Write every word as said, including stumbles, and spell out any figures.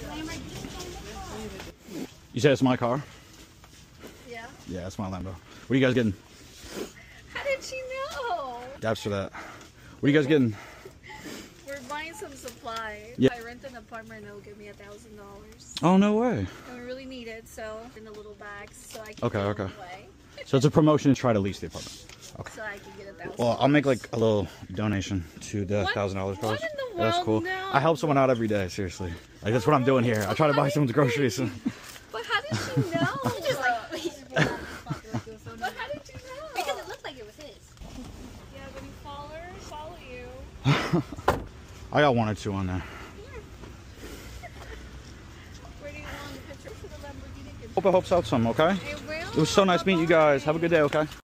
You say it's my car? Yeah. Yeah, it's my Lambo. What are you guys getting? How did you know? Daps for that. What are you guys getting? We're buying some supplies. Yeah. I rent an apartment and it'll give me a thousand dollars. Oh, no way. And we really need it, so in the little bags so I can Okay, throw okay. them away. So it's a promotion to try to lease the apartment. Okay. So I can get a thousand. Well, I'll make like a little donation to the What- thousand dollars what cause. in the That's world? cool. No. I help someone out every day, seriously. Like that's what I'm doing here. I try to buy someone's groceries. But how did you know? Just like, he just pulled out his pocket like it was so But nice. how did you know? Because it looked like it was his. Yeah, but he followers follow you. I got one or two on there. Where do you want the picture for the Lamborghini? Hope it helps out some, okay? It will. It was so nice meeting you guys. Have a good day, okay?